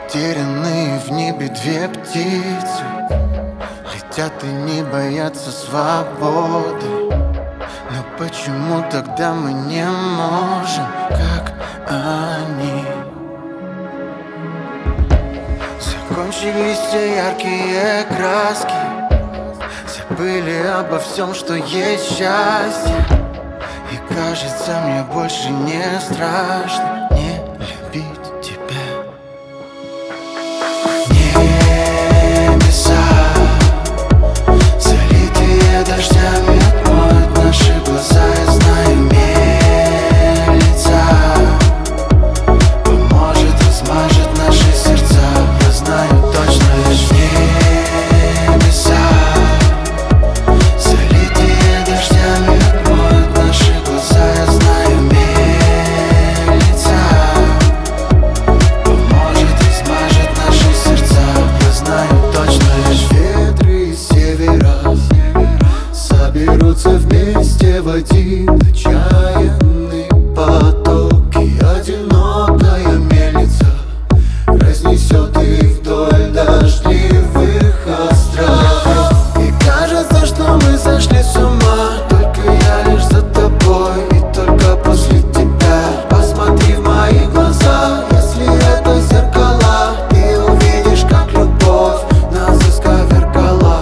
Затерянные в небе две птицы летят и не боятся свободы. Но почему тогда мы не можем, как они? Закончились все яркие краски, забыли обо всем, что есть счастье. И кажется, мне больше не страшно не любить тебя. Небеса, залитые дождями, отмоют наши глаза. Я знаю, мельница поможет, размажет наши сердца. Я знаю точно, лишь небеса, залитые дождями, отмоют наши глаза. Я знаю, мельница поможет, размажет наши сердца. Я знаю точно, лишь ветры с севера соберутся вместе в один отчаянный поток. И одинокая мельница разнесет их вдоль дождливых островов. И кажется, что мы сошли с ума, только я лишь за тобой. И только после тебя посмотри в мои глаза. Если это зеркала, ты увидишь, как любовь нас исковеркала.